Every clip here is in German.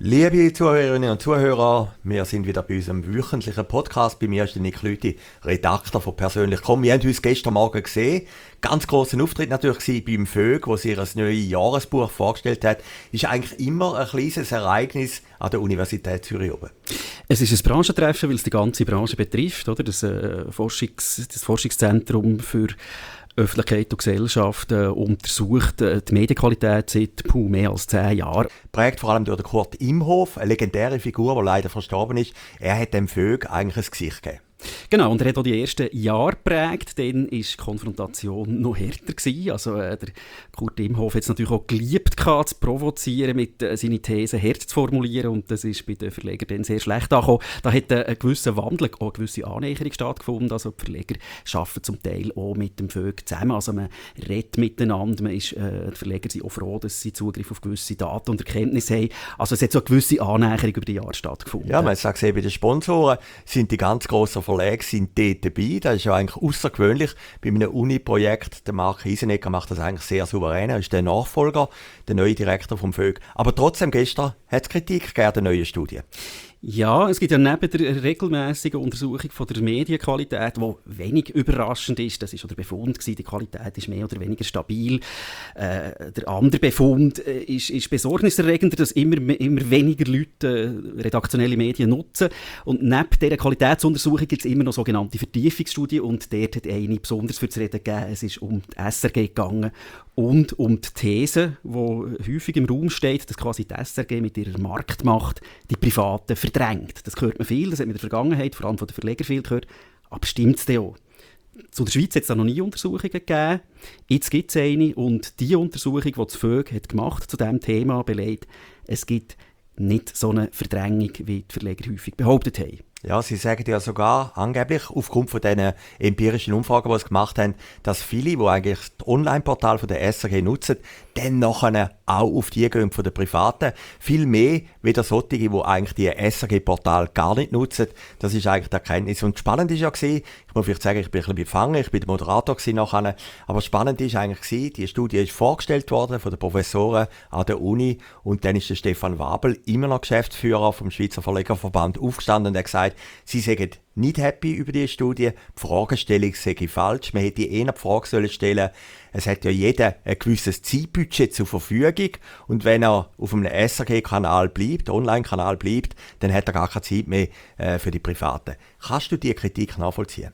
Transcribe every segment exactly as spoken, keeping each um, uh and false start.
Liebe Zuhörerinnen und Zuhörer, wir sind wieder bei unserem wöchentlichen Podcast. Bei mir ist der Nick Lüthi, Redakteur von «Persönlich komm». Wir haben uns gestern Morgen gesehen. Ganz grosser Auftritt natürlich beim Vög, wo sie ihr neues Jahresbuch vorgestellt hat. Ist eigentlich immer ein kleines Ereignis an der Universität Zürich oben. Es ist ein Branchentreffen, weil es die ganze Branche betrifft, oder? Das, äh, Forschungs-, das Forschungszentrum für Öffentlichkeit und Gesellschaft äh, untersucht äh, die Medienqualität seit puh, mehr als zehn Jahren. Prägt vor allem durch den Kurt Imhof, eine legendäre Figur, die leider verstorben ist. Er hat dem Vög eigentlich ein Gesicht gegeben. Genau, und er hat auch die ersten Jahre geprägt. Dann war die Konfrontation noch härter gewesen. Also, äh, der Kurt Imhof hat es natürlich auch geliebt, zu provozieren, mit äh, seine Thesen hart zu formulieren. Und das ist bei den Verlegern dann sehr schlecht angekommen. Da hat äh, ein gewisser Wandel, auch eine gewisse Annäherung stattgefunden. Also, die Verleger arbeiten zum Teil auch mit dem Vög zusammen. Also, man redet miteinander. Man ist, äh, die Verleger sind auch froh, dass sie Zugriff auf gewisse Daten und Erkenntnisse haben. Also, es hat so eine gewisse Annäherung über die Jahre stattgefunden. Ja, man sagt es, bei den Sponsoren sind die ganz grossen Verlage sind dort dabei. Das ist ja eigentlich außergewöhnlich. Bei einem Uni-Projekt, der Marc Hiesenegger macht das eigentlich sehr souverän. Er ist der Nachfolger, der neue Direktor vom Vög. Aber trotzdem, gestern hat es Kritik gegeben, der neuen Studie. Ja, es gibt ja neben der regelmäßigen Untersuchung von der Medienqualität, die wenig überraschend ist, das war schon der Befund gewesen, die Qualität ist mehr oder weniger stabil. Äh, der andere Befund äh, ist, ist besorgniserregender, dass immer, immer weniger Leute äh, redaktionelle Medien nutzen. Und neben dieser Qualitätsuntersuchung gibt es immer noch sogenannte Vertiefungsstudien und dort hat eine besonders für zu reden gegeben. Es ist um die S R G gegangen und um die These, die häufig im Raum steht, dass quasi die S R G mit ihrer Marktmacht die Privaten verdrängt. Das hört man viel, das hat man in der Vergangenheit, vor allem von den Verlegern viel gehört. Aber stimmt es denn auch? Zu der Schweiz hat es da noch nie Untersuchungen gegeben. Jetzt gibt es eine und die Untersuchung, die das Vög hat gemacht zu diesem Thema, belegt, es gibt nicht so eine Verdrängung, wie die Verleger häufig behauptet haben. Ja, sie sagen ja sogar angeblich, aufgrund von diesen empirischen Umfragen, die sie gemacht haben, dass viele, die eigentlich das Online-Portal von der S R G nutzen, dann nachher auch auf die gehen von den Privaten. Viel mehr wie der solche, die eigentlich die S R G-Portal gar nicht nutzen. Das ist eigentlich die Erkenntnis. Und spannend ist ja gewesen, ich muss vielleicht sagen, ich bin ein bisschen befangen, ich bin der Moderator gewesen nachher, aber spannend ist eigentlich gewesen, die Studie ist vorgestellt worden von den Professoren an der Uni und dann ist der Stefan Wabel, immer noch Geschäftsführer vom Schweizer Verlegerverband, aufgestanden und hat gesagt, sie sagen nicht happy über diese Studie, die Fragestellung sei falsch, man hätte eher die Frage sollen stellen, es hat ja jeder ein gewisses Zeitbudget zur Verfügung und wenn er auf einem S R G-Kanal bleibt, Online-Kanal bleibt, dann hat er gar keine Zeit mehr äh, für die Privaten. Kannst du diese Kritik nachvollziehen?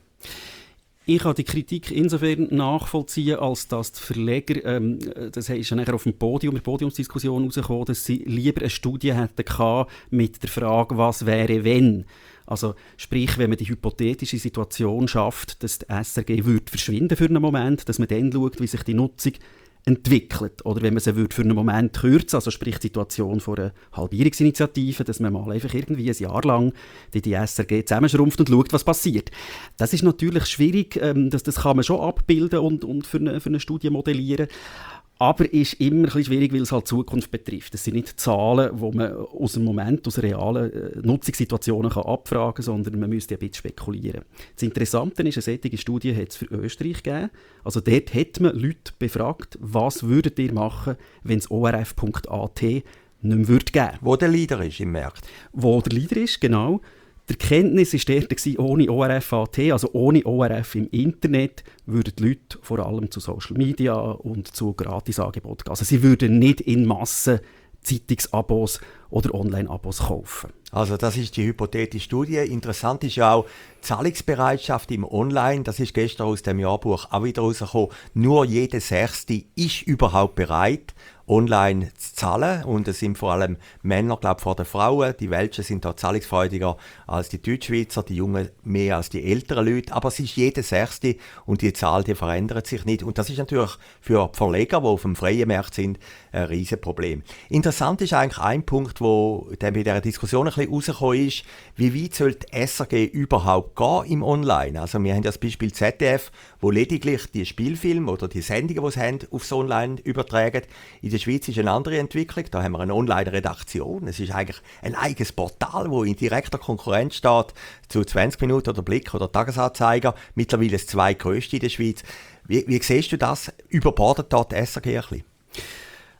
Ich kann die Kritik insofern nachvollziehen, als dass die Verleger, ähm, das ist ja nachher auf dem Podium, in der Podiumsdiskussion herausgekommen, dass sie lieber eine Studie hätten gehabt mit der Frage, was wäre, wenn. Also sprich, wenn man die hypothetische Situation schafft, dass die S R G würde verschwinden für einen Moment, dass man dann schaut, wie sich die Nutzung entwickelt. Oder wenn man sie würde für einen Moment kürzen, also sprich die Situation von einer Halbierungsinitiative, dass man mal einfach irgendwie ein Jahr lang die, die S R G zusammenschrumpft und schaut, was passiert. Das ist natürlich schwierig, ähm, das, das kann man schon abbilden und, und für, eine, für eine Studie modellieren. Aber ist immer ein bisschen schwierig, weil es halt Zukunft betrifft. Das sind nicht Zahlen, die man aus dem Moment, aus realen äh, Nutzungssituationen kann abfragen kann, sondern man müsste ein bisschen spekulieren. Das Interessante ist, eine solche Studie hat es für Österreich gegeben. Also dort hat man Leute befragt, was würdet ihr machen, wenn es O R F Punkt A T nicht mehr würde geben. Wo der Leader ist im Markt. Wo der Leader ist, genau. Die Erkenntnis war dort, ohne O R F A T, also ohne O R F im Internet, würden die Leute vor allem zu Social Media und zu Gratisangeboten gehen. Also sie würden nicht in Massen Zeitungsabos oder Online-Abos kaufen. Also das ist die hypothetische Studie. Interessant ist ja auch die Zahlungsbereitschaft im Online. Das ist gestern aus dem Jahrbuch auch wieder rausgekommen. Nur jeder Sechste ist überhaupt bereit, online zu zahlen. Und es sind vor allem Männer, glaube ich, vor den Frauen. Die Welschen sind da zahlungsfreudiger als die Deutschschweizer, die Jungen mehr als die älteren Leute. Aber es ist jeder Sechste und die Zahl, die verändert sich nicht. Und das ist natürlich für die Verleger, die auf dem freien Markt sind, ein riesen Problem. Interessant ist eigentlich ein Punkt, wo dann bei dieser Diskussion ein bisschen rausgekommen ist, wie weit soll die S R G überhaupt gehen im Online? Also wir haben ja das Beispiel Z D F, wo lediglich die Spielfilme oder die Sendungen, die sie haben, aufs Online übertragen. In der Schweiz ist eine andere Entwicklung. Da haben wir eine Online-Redaktion. Es ist eigentlich ein eigenes Portal, das in direkter Konkurrenz steht zu zwanzig Minuten oder Blick oder Tagesanzeiger. Mittlerweile das zweitgrößte in der Schweiz. Wie, wie siehst du das? Überbordet dort die S R G ein bisschen?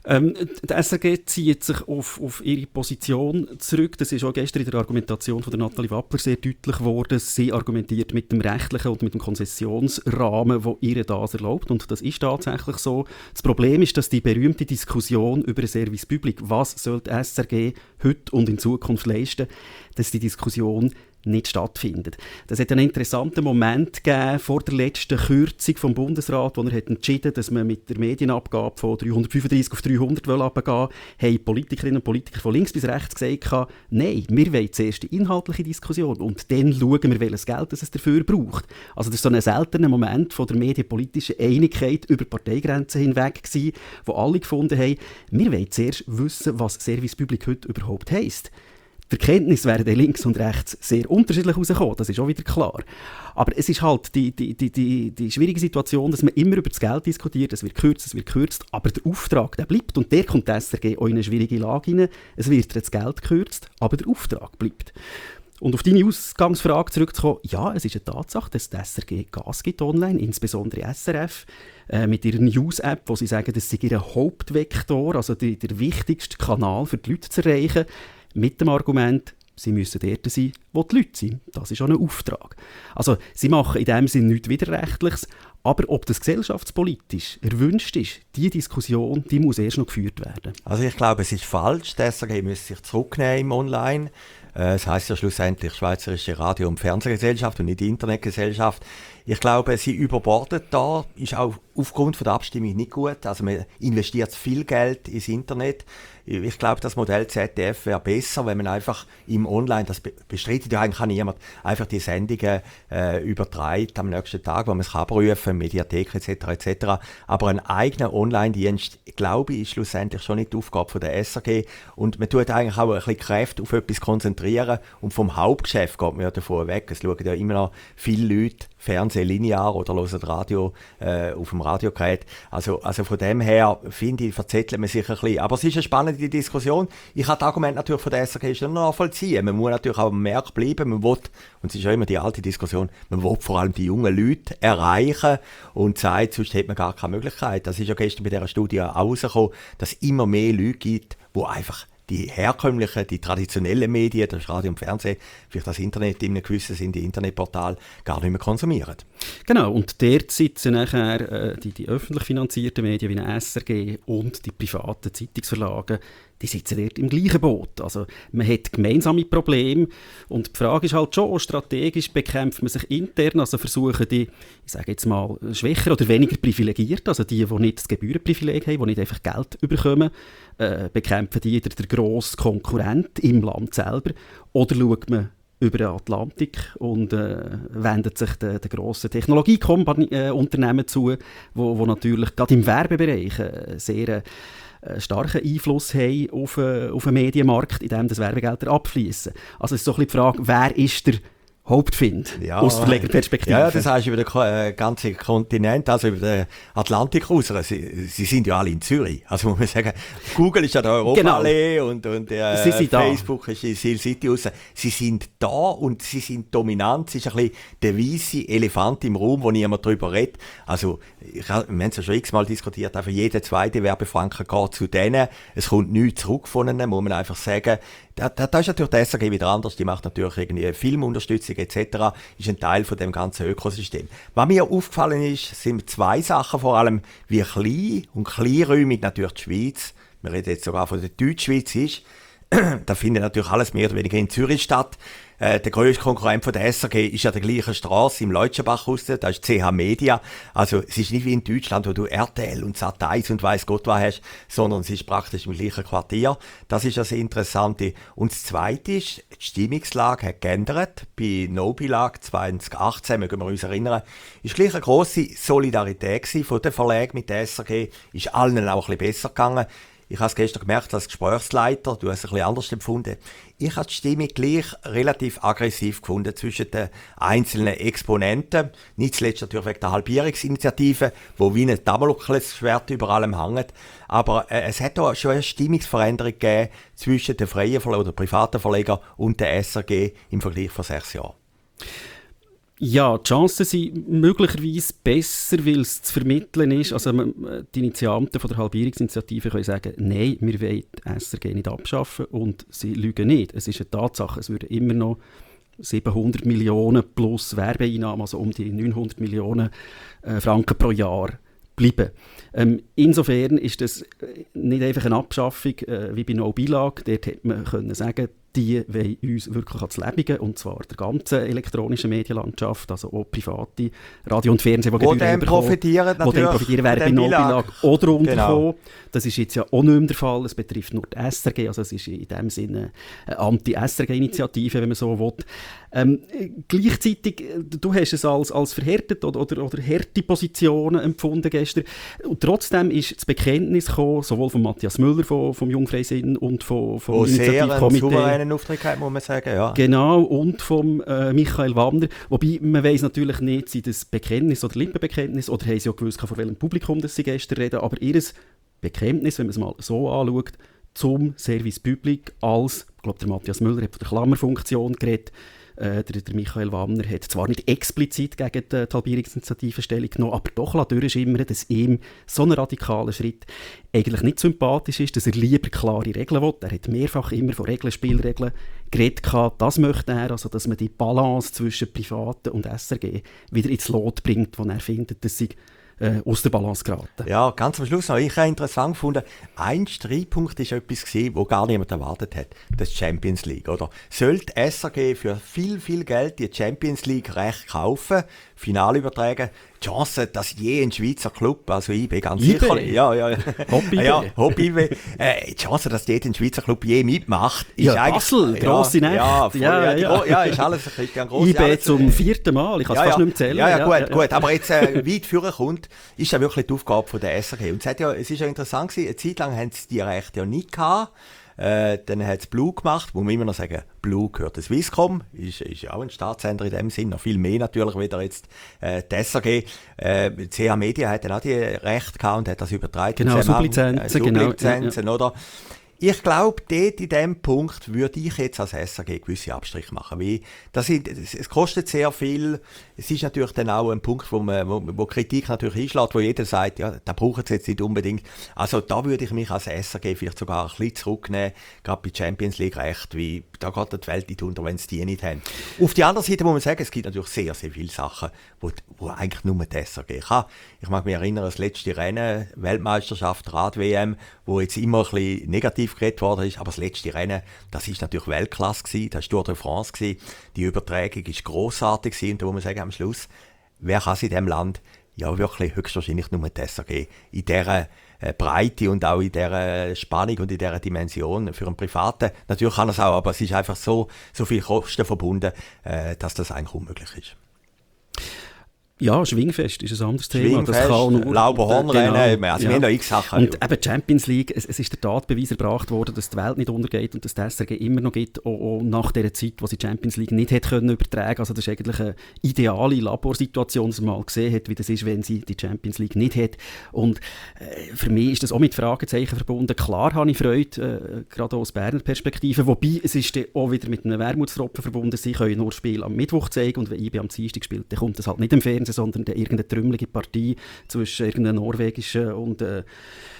Ähm, die S R G zieht sich auf, auf ihre Position zurück. Das ist auch gestern in der Argumentation von der Nathalie Wappler sehr deutlich geworden. Sie argumentiert mit dem rechtlichen und mit dem Konzessionsrahmen, der ihr das erlaubt. Und das ist tatsächlich so. Das Problem ist, dass die berühmte Diskussion über ein Service Public, was soll die S R G heute und in Zukunft leisten, dass die Diskussion nicht stattfindet. Das hat einen interessanten Moment gegeben vor der letzten Kürzung vom Bundesrat, wo er hat entschieden, dass man mit der Medienabgabe von dreihundertfünfunddreissig auf dreihundert runtergehen will, haben Politikerinnen und Politiker von links bis rechts gesagt, nein, wir wollen zuerst die inhaltliche Diskussion und dann schauen wir, welches Geld es dafür braucht. Also das war so ein seltener Moment von der medienpolitischen Einigkeit über Parteigrenzen hinweg gewesen, wo alle gefunden haben, wir wollen zuerst wissen, was Service Public heute überhaupt heisst. Die Erkenntnisse werden links und rechts sehr unterschiedlich herauskommen, das ist auch wieder klar. Aber es ist halt die, die, die, die, die schwierige Situation, dass man immer über das Geld diskutiert, es wird gekürzt, es wird gekürzt, aber der Auftrag, der bleibt. Und der kommt die S R G auch in eine schwierige Lage hinein. Es wird das Geld gekürzt, aber der Auftrag bleibt. Und auf deine Ausgangsfrage zurückzukommen, ja, es ist eine Tatsache, dass die S R G Gas gibt online, insbesondere S R F, äh, mit ihrer News-App, wo sie sagen, das sei ihr Hauptvektor, also die, der wichtigste Kanal für die Leute zu erreichen, mit dem Argument, sie müssen dort sein, wo die Leute sind. Das ist auch ein Auftrag. Also, sie machen in dem Sinne nichts Widerrechtliches, aber ob das gesellschaftspolitisch erwünscht ist, diese Diskussion, die muss erst noch geführt werden. Also ich glaube, es ist falsch. Die S R G müsste sich zurücknehmen im Online. Das heisst ja schlussendlich Schweizerische Radio- und Fernsehgesellschaft und nicht die Internetgesellschaft. Ich glaube, sie überbordet da, ist auch aufgrund von der Abstimmung nicht gut. Also man investiert viel Geld ins Internet. Ich glaube, das Modell Z D F wäre besser, wenn man einfach im Online, das bestreitet ja eigentlich niemand, einfach die Sendungen äh, übertreibt am nächsten Tag, wo man es kann abrufen, Mediathek et cetera et cetera. Aber ein eigener Online-Dienst, glaube ich, ist schlussendlich schon nicht die Aufgabe von der S R G. Und man tut eigentlich auch ein bisschen Kräfte auf etwas konzentrieren. Und vom Hauptgeschäft geht man ja davon weg. Es schauen ja immer noch viele Leute Fernsehen linear oder hören Radio äh, auf dem Radiogerät. Also, also von dem her, finde ich, verzettelt man sich ein bisschen. Aber es ist eine spannende Diskussion. Ich habe das Argument natürlich von der S R G schon nachvollziehen. Man muss natürlich auch am Markt bleiben. Man will, und es ist ja immer die alte Diskussion, man will vor allem die jungen Leute erreichen und sagt, sonst hat man gar keine Möglichkeit. Das ist ja gestern bei dieser Studie auch rausgekommen, dass es immer mehr Leute gibt, die einfach die herkömmlichen, die traditionellen Medien, das Radio und Fernsehen, vielleicht das Internet in einem gewissen Sinn, die Internetportale, gar nicht mehr konsumieren. Genau, und dort sitzen nachher äh, die, die öffentlich finanzierten Medien wie eine S R G und die privaten Zeitungsverlage, die sitzen dort im gleichen Boot. Also man hat gemeinsame Probleme und die Frage ist halt schon, strategisch bekämpft man sich intern, also versuchen die, ich sage jetzt mal, schwächer oder weniger privilegiert, also die, die nicht das Gebührenprivileg haben, die nicht einfach Geld bekommen, äh, bekämpfen die der, der grosse Konkurrent im Land selber, oder schaut man über den Atlantik und äh, wendet sich den, den grossen Technologieunternehmen äh, zu, wo, wo natürlich gerade im Werbebereich äh, sehr äh, starken Einfluss haben auf, äh, auf den Medienmarkt, in dem das Werbegelder abfließen. Also es ist so ein bisschen die Frage, wer ist der Hauptfind ja, aus Verlegerperspektive? Ja, das heißt über den äh, ganzen Kontinent, also über den Atlantik raus. Sie, sie sind ja alle in Zürich. Also muss man sagen, Google ist ja der Europaallee genau. und, und äh, Facebook da. Ist in Sil City raus. Sie sind da und sie sind dominant. Es ist ein bisschen der weisse Elefant im Raum, wo niemand drüber redet. Also ich, wir haben es ja schon x-mal diskutiert, einfach jeder zweite Werbefranken geht zu denen. Es kommt nichts zurück von ihnen, muss man einfach sagen. Da, da, da ist natürlich die S R G wieder anders. Die macht natürlich irgendwie Filmunterstützung et cetera. Ist ein Teil von dem ganzen Ökosystem. Was mir aufgefallen ist, sind zwei Sachen, vor allem wie klein und kleinräumig natürlich die Schweiz, wir reden jetzt sogar von der Deutschschweiz ist. Da findet natürlich alles mehr oder weniger in Zürich statt. Äh, der grösste Konkurrent von der S R G ist an der gleichen Straße im Leutschenbach raus, da ist C H Media. Also es ist nicht wie in Deutschland, wo du R T L und Sat eins und weiss Gott was hast, sondern es ist praktisch im gleichen Quartier. Das ist das Interessante. Und das Zweite ist, die Stimmungslage hat geändert. Bei Nobilag zwanzig achtzehn, mögen wir uns erinnern, ist gleich eine grosse Solidarität von den Verlagen mit der S R G. Ist allen auch ein bisschen besser gegangen. Ich habe es gestern gemerkt als Gesprächsleiter, du hast es ein bisschen anders empfunden. Ich habe die Stimmung gleich relativ aggressiv gefunden zwischen den einzelnen Exponenten. Nicht zuletzt natürlich wegen der Halbierungsinitiative, wo wie ein Damoklesschwert über allem hängt. Aber äh, es hat auch schon eine Stimmungsveränderung gegeben zwischen den freien Verlegern oder privaten Verlegern und der S R G im Vergleich von sechs Jahren. Ja, die Chancen sind möglicherweise besser, weil es zu vermitteln ist. Also die Initianten von der Halbierungsinitiative können sagen, nein, wir wollen die S R G nicht abschaffen und sie lügen nicht. Es ist eine Tatsache, es würden immer noch siebenhundert Millionen plus Werbeeinnahmen, also um die neunhundert Millionen äh, Franken pro Jahr bleiben. Ähm, insofern ist das nicht einfach eine Abschaffung äh, wie bei No Billag. Dort hätte man können sagen, die wollen uns wirklich ans Leben, und zwar der ganzen elektronischen Medienlandschaft, also auch private Radio und Fernsehen, die Gebühren bekommen, profitieren, die dann profitieren werden bei No Billag oder unterkommen. Genau. Das ist jetzt ja auch nicht mehr der Fall. Es betrifft nur die S R G, also es ist in dem Sinne eine Anti-S R G-Initiative, wenn man so will. Ähm, gleichzeitig, du hast es als, als verhärtet oder, oder, oder harte Positionen empfunden gestern. Und trotzdem ist das Bekenntnis gekommen, sowohl von Matthias Müller vom, vom Jungfreisinn und vom, vom Initiativkomitee. Auftritt, muss man sagen, ja. Genau, und vom äh, Michael Wamner. Wobei, man weiss natürlich nicht, sind das Bekenntnis oder Lippenbekenntnis, oder haben sie auch gewusst, von welchem Publikum das sie gestern reden, aber ihr Bekenntnis, wenn man es mal so anschaut, zum Service Public als, ich glaube, der Matthias Müller hat von der Klammerfunktion geredet, äh, der, der Michael Wamner hat zwar nicht explizit gegen die Halbierungsinitiative Stellung genommen, aber doch durchschimmern, dass ihm so ein radikaler Schritt eigentlich nicht sympathisch ist, dass er lieber klare Regeln will. Er hat mehrfach immer von Regeln, Spielregeln geredet. Das möchte er, also dass man die Balance zwischen Privaten und S R G wieder ins Lot bringt, wo er findet, dass sie äh, aus der Balance geraten. Ja, ganz am Schluss noch. Ich habe interessant gefunden, ein Streitpunkt war etwas, das gar niemand erwartet hat. Das ist die Champions League, oder? Soll die S R G für viel, viel Geld die Champions League Recht kaufen, Finale übertragen? Die Chance, dass je ein Schweizer Club, also I B ganz I B. sicher, ja, ja, Hobby ja, Hobby äh, die Chance, dass jeder ein Schweizer Club je mitmacht, ist ja, eigentlich... Basel, grosse ja, Nächte. Ja, voll, ja, ja, ja. Gro- ja, ist alles ein bisschen gross. I B zum vierten Mal, ich kann es ja, fast ja. nicht mehr zählen. Ja, ja, ja, gut, ja, gut, aber jetzt äh, weit führen kommt, ist ja wirklich die Aufgabe von der S R G. Und es, hat ja, es ist ja interessant gewesen, eine Zeit lang haben sie die Rechte ja nicht gehabt. Äh, dann hat es Blue gemacht, wo wir immer noch sagen, Blue gehört der Swisscom, ist, ist ja auch ein Staatssender in dem Sinn, noch viel mehr natürlich, wieder jetzt äh, die S R G. Äh, C H Media hat dann auch die Rechte gehabt und hat das übertragen. Genau, Sublizenzen, äh, Sublizenzen, genau. Oder? Ich glaube, dort in diesem Punkt würde ich jetzt als S R G gewisse Abstriche machen. Weil das ist, es kostet sehr viel. Es ist natürlich dann auch ein Punkt, wo, man, wo, wo Kritik natürlich einschlägt, wo jeder sagt, ja, da braucht es jetzt nicht unbedingt. Also da würde ich mich als S R G vielleicht sogar ein bisschen zurücknehmen, gerade bei Champions League Recht, wie da geht die Welt nicht unter, wenn sie die nicht haben. Auf der anderen Seite muss man sagen, es gibt natürlich sehr, sehr viele Sachen, wo, wo eigentlich nur die S R G kann. Ich mag mich erinnern, das letzte Rennen, Weltmeisterschaft, Rad-W M, wo jetzt immer ein bisschen negativ geredet worden ist, aber das letzte Rennen, das ist natürlich Weltklasse gewesen, das war Tour de France gewesen. Die Übertragung ist grossartig gewesen, und da muss man sagen, am Schluss, wer kann es in diesem Land? Ja, wirklich höchstwahrscheinlich nur die S R G. In dieser äh, Breite und auch in dieser Spannung und in dieser Dimension für einen Privaten. Natürlich kann er es auch, aber es ist einfach so, so viel Kosten verbunden, äh, dass das eigentlich unmöglich ist. Ja, Schwingfest ist ein anderes Thema. Schwingfest, das kann nur, Lauberhornrennen, genau, also ja. wir haben noch x Sachen. Und eben Champions League, es, es ist der Tatbeweis erbracht worden, dass die Welt nicht untergeht und dass die S R G immer noch gibt, auch, auch nach der Zeit, wo sie die Champions League nicht hat können übertragen. Also das ist eigentlich eine ideale Laborsituation, dass man mal gesehen hat, wie das ist, wenn sie die Champions League nicht hat. Und äh, für mich ist das auch mit Fragezeichen verbunden. Klar habe ich Freude, äh, gerade aus Berner Perspektive, wobei es ist auch wieder mit einem Wermutstropfen verbunden. Sie können nur Spiel am Mittwoch zeigen und wenn I B am Dienstag spielt, dann kommt das halt nicht im Fernsehen, sondern irgendeine trümmelige Partie zwischen irgendeinem norwegischen und äh, äh,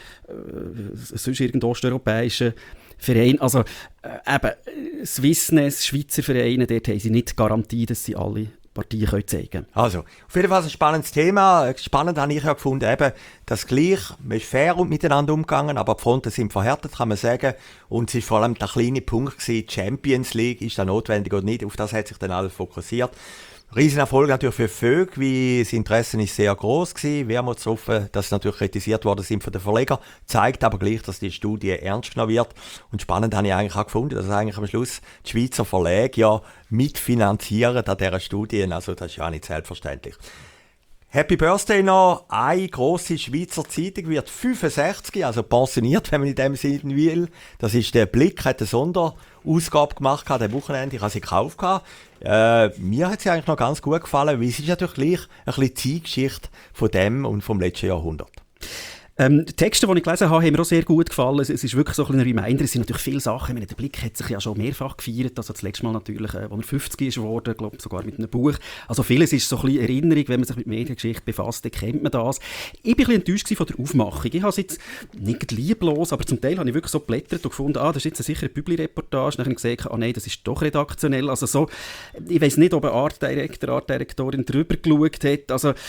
sonst irgendeinem osteuropäischen Verein. Also äh, eben, Swissness, Schweizer Vereine, dort haben sie nicht Garantie, dass sie alle Partien können zeigen können. Also, auf jeden Fall ein spannendes Thema. Spannend habe ich ja gefunden, eben, dass gleich, man ist fair und miteinander umgegangen, aber die Fronten sind verhärtet, kann man sagen. Und es war vor allem der kleine Punkt gewesen, Champions League, ist da notwendig oder nicht, auf das hat sich dann alles fokussiert. Riesenerfolg natürlich für Vögel, wie das Interesse ist sehr gross gewesen. Wermutstropfen, dass sie natürlich kritisiert worden sind von den Verlegern, zeigt aber gleich, dass die Studie ernst genommen wird. Und spannend habe ich eigentlich auch gefunden, dass eigentlich am Schluss die Schweizer Verlage ja mitfinanzieren an dieser Studie. Also das ist ja nicht selbstverständlich. Happy Birthday noch. Eine grosse Schweizer Zeitung wird fünfundsechzig, also pensioniert, wenn man in dem Sinne will. Das ist der Blick, hat eine Sonderausgabe gemacht, am Wochenende, ich habe sie gekauft. Äh, mir hat sie eigentlich noch ganz gut gefallen, weil es ist natürlich gleich ein bisschen Zeitgeschichte von dem und vom letzten Jahrhundert. Ähm, die Texte, die ich gelesen habe, haben mir auch sehr gut gefallen. Es, es ist wirklich so ein Reminder. Es sind natürlich viele Sachen. Ich meine, der Blick hat sich ja schon mehrfach gefeiert. Also das letzte Mal natürlich, äh, als er fünfzig ist geworden, glaube sogar mit einem Buch. Also vieles ist so ein bisschen Erinnerung, wenn man sich mit Mediengeschichte befasst, dann kennt man das. Ich bin ein bisschen enttäuscht von der Aufmachung. Ich habe es jetzt nicht lieblos, aber zum Teil habe ich wirklich so geblättert und gefunden, ah, das ist jetzt eine sichere Publi-Reportage. Dann habe ich gesagt, ah nein, das ist doch redaktionell. Also so, ich weiss nicht, ob ein Artdirektor, Artdirektorin drüber geschaut hat. Also äh,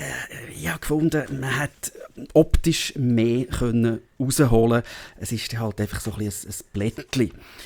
ich habe gefunden, man hat optisch mehr können rausholen. Es ist halt einfach so ein, ein, ein Blättchen.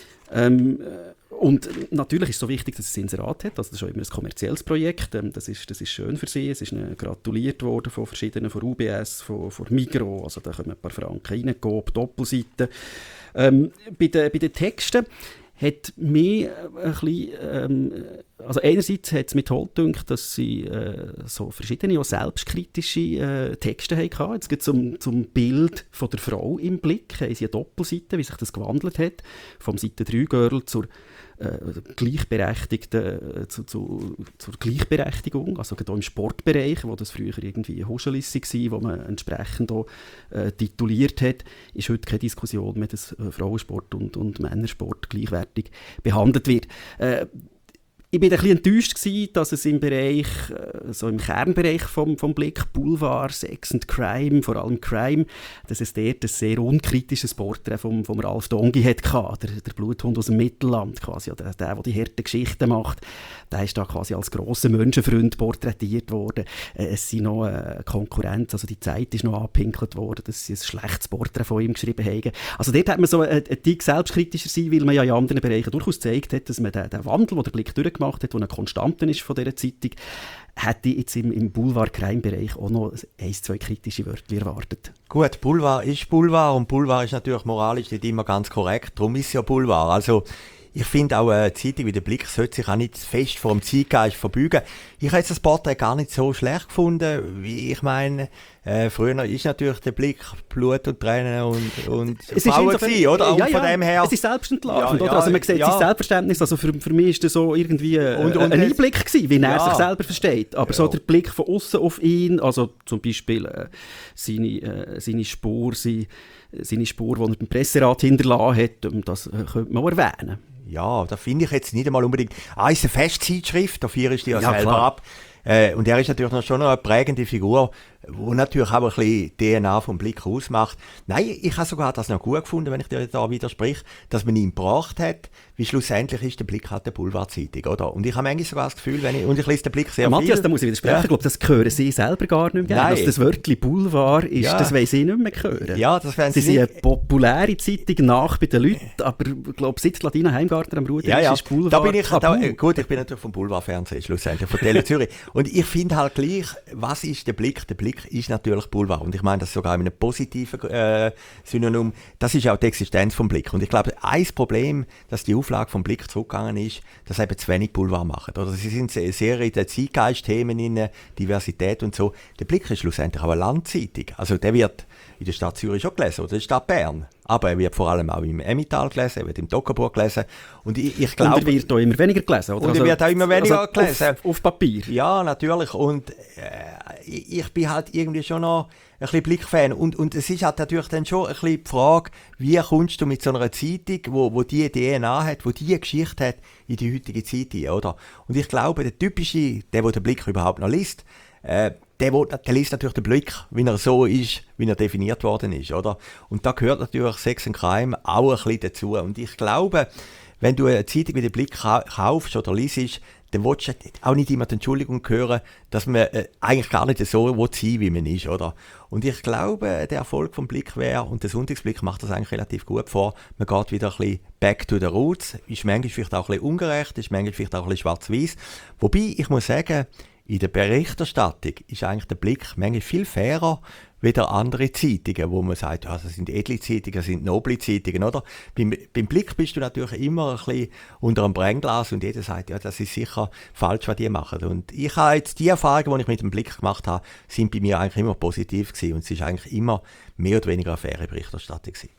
Ähm, und natürlich ist es so wichtig, dass es ein Inserat hat. Also das ist auch immer ein kommerzielles Projekt. Ähm, das, ist, das ist schön für sie. Es ist gratuliert worden von verschiedenen, von U B S, von, von Migros. Also da können ein paar Franken reingehen, Doppelseiten. Ähm, bei, den, bei den Texten hat mich ein bisschen, ähm, also einerseits hat es mich toll gedacht, dass sie äh, so verschiedene, auch selbstkritische äh, Texte hatten. Jetzt geht es zum, zum Bild von der Frau im Blick, haben sie eine Doppelseite, wie sich das gewandelt hat, vom Seite drei Girl zur äh, Gleichberechtigten, äh, zu, zu, zur Gleichberechtigung, also gerade auch im Sportbereich, wo das früher irgendwie Huschelissi war, wo man entsprechend auch, äh, tituliert hat, ist heute keine Diskussion mehr, dass äh, Frauensport und, und Männersport gleichwertig behandelt wird. Äh, Ich war ein bisschen enttäuscht gewesen, dass es im Bereich, so im Kernbereich vom, vom Blick, Boulevard, Sex and Crime, vor allem Crime, dass es dort ein sehr unkritisches Porträt vom, vom Ralf Dongi hatte, der, der Bluthund aus dem Mittelland, quasi, der, der, der die harten Geschichten macht, der ist da quasi als grosser Menschenfreund porträtiert worden. Es sind noch äh, Konkurrenz, also die Zeit ist noch angepinkelt worden, dass sie ein schlechtes Porträt von ihm geschrieben haben. Also dort hat man so ein, ein Tick selbstkritischer sein, weil man ja in anderen Bereichen durchaus gezeigt hat, dass man den, den Wandel, den der Blick durchgemacht hat, der eine Konstante ist von dieser Zeitung, hätte ich jetzt im, im Boulevard-Crime-Bereich auch noch ein, zwei kritische Wörter erwartet. Gut, Boulevard ist Boulevard und Boulevard ist natürlich moralisch nicht immer ganz korrekt, darum ist es ja Boulevard. Also ich finde auch eine Zeitung wie der Blick sollte sich auch nicht fest vor dem Zeitgeist verbeugen. Ich habe jetzt das Porträt gar nicht so schlecht gefunden, wie ich meine, äh, früher ist natürlich der Blick Blut und Tränen und, und Frauen gewesen, oder? Und ja, von ja, dem her... Es ist selbstentlastend, ja, oder? Ja, also man sieht ja. sein Selbstverständnis, also für, für mich ist das so irgendwie äh, und, und ein Einblick gewesen, wie er ja. sich selber versteht. Aber ja. so der Blick von außen auf ihn, also zum Beispiel äh, seine, äh, seine Spur, seine, seine Spur, die er beim Presserat hinterlassen hat, das äh, könnte man auch erwähnen. Ja, da finde ich jetzt nicht einmal unbedingt... Ah, ist eine Festzeitschrift, da fährst du ja, ja selber klar. ab. Äh, und er ist natürlich noch schon noch eine prägende Figur, die natürlich auch ein bisschen D N A vom Blick ausmacht. Nein, ich habe sogar das noch gut gefunden, wenn ich dir da widerspreche, dass man ihn gebracht hat, wie schlussendlich ist der Blick halt der Boulevardzeitung, oder? Und ich habe manchmal sogar das Gefühl, wenn ich, und ich lese den Blick sehr ja, Matthias, viel. da muss ich widersprechen, ja. Ich glaube, das hören Sie selber gar nicht mehr. Dass das Wörtchen Boulevard ist, ja. das wollen Sie nicht mehr hören. Ja, das werden Sie Sie sind eine populäre Zeitung, nach bei den Leuten, aber ich glaube, seit Ladina Heimgarten am Ruder ja, ja. ist Boulevard. Da bin ich, da, gut, ich bin natürlich vom Boulevardfernsehen, schlussendlich, von Tele Zürich. Und ich finde halt gleich, was ist der Blick? Der Blick ist natürlich Boulevard. Und ich meine das sogar in einem positiven äh, Synonym. Das ist auch die Existenz vom Blick. Und ich glaube, ein Problem, dass die Auflage vom Blick zurückgegangen ist, dass eben zu wenig Boulevard machen. Oder sie sind sehr in den Zeitgeist-Themen, in Diversität und so. Der Blick ist schlussendlich auch eine Landzeitung. Also der wird in der Stadt Zürich schon gelesen oder in der Stadt Bern. Aber er wird vor allem auch im Emmental gelesen, er wird im Tockerburg gelesen. Und ich, ich glaube... Und er wird auch immer weniger gelesen, oder? Und er also, wird auch immer weniger also gelesen. Auf, auf Papier. Ja, natürlich. Und äh, ich, ich bin halt irgendwie schon noch ein bisschen Blickfan. Und, und es ist halt natürlich dann schon ein bisschen die Frage, wie kommst du mit so einer Zeitung, wo, wo die D N A hat, wo die Geschichte hat, in die heutige Zeit ein, oder? Und ich glaube, der typische, der, der den Blick überhaupt noch liest, äh, der, der liest natürlich den Blick, wie er so ist, wie er definiert worden ist, oder? Und da gehört natürlich Sex and Crime auch ein bisschen dazu. Und ich glaube, wenn du eine Zeitung wie den Blick kaufst oder liest, dann willst du auch nicht immer die Entschuldigung hören, dass man äh, eigentlich gar nicht so sein will, wie man ist, oder? Und ich glaube, der Erfolg vom Blick wäre, und der Sonntagsblick macht das eigentlich relativ gut vor, man geht wieder ein bisschen back to the roots, ist manchmal vielleicht auch ein bisschen ungerecht, ist manchmal vielleicht auch ein bisschen schwarz-weiß. Wobei, ich muss sagen, in der Berichterstattung ist eigentlich der Blick manchmal viel fairer wieder andere Zeitungen, wo man sagt, ja, das sind edle Zeitungen, das sind noble Zeitungen, oder? Beim, beim Blick bist du natürlich immer ein bisschen unter einem Brennglas und jeder sagt, ja, das ist sicher falsch, was die machen. Und ich habe jetzt die Erfahrungen, die ich mit dem Blick gemacht habe, sind bei mir eigentlich immer positiv gewesen und es ist eigentlich immer mehr oder weniger eine faire Berichterstattung gewesen.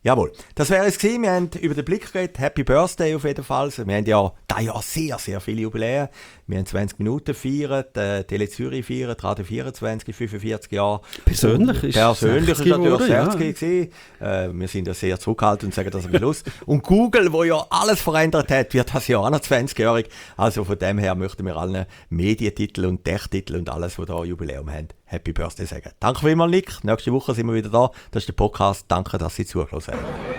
Jawohl. Das wäre es gewesen. Wir haben über den Blick geredet. Happy Birthday auf jeden Fall. Wir haben ja dieses Jahr sehr, sehr viele Jubiläen. Wir haben zwanzig Minuten gefeiert, äh, Tele Zürich feiert, Radio vierundzwanzig, fünfundvierzig Jahre. Persönlich ist Persönlich ist natürlich geworden, sechzig gewesen. Äh, wir sind ja sehr zurückhaltend und sagen das am Schluss. Und Google, wo ja alles verändert hat, wird das Jahr auch noch zwanzigjährig. Also von dem her möchten wir allen Medientitel und Tech-Titel und alles, was da Jubiläum haben, Happy Birthday sagen. Danke vielmals, Nick. Nächste Woche sind wir wieder da. Das ist der Podcast. Danke, dass Sie zugelassen haben.